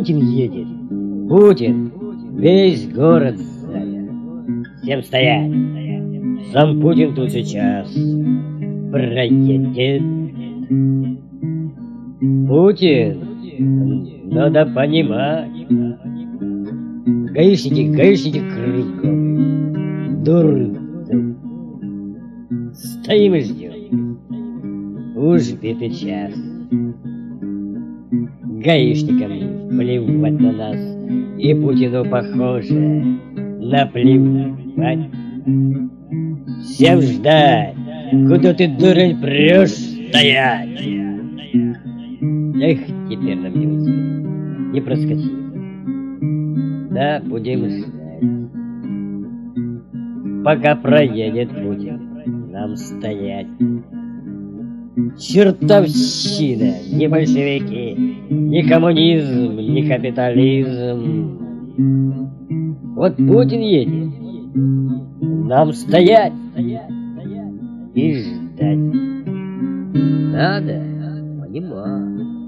Путин едет. Путин. Весь город занят. Всем стоять. Сам Путин тут сейчас проедет. Путин. Надо понимать. Гаишники кругом. Дуры. Стоим и ждем. Уж битый час. Гаишникам плевать на нас, и Путину, похоже, наплевать. Всем ждать, куда ты, дурень, прешь, стоять. Эх, теперь нам не успеть, не проскочить. Да, будем ждать. Пока проедет Путин, нам стоять. Чертовщина, ни большевики, ни коммунизм, ни капитализм. Вот Путин едет, нам стоять и ждать. Надо понимать.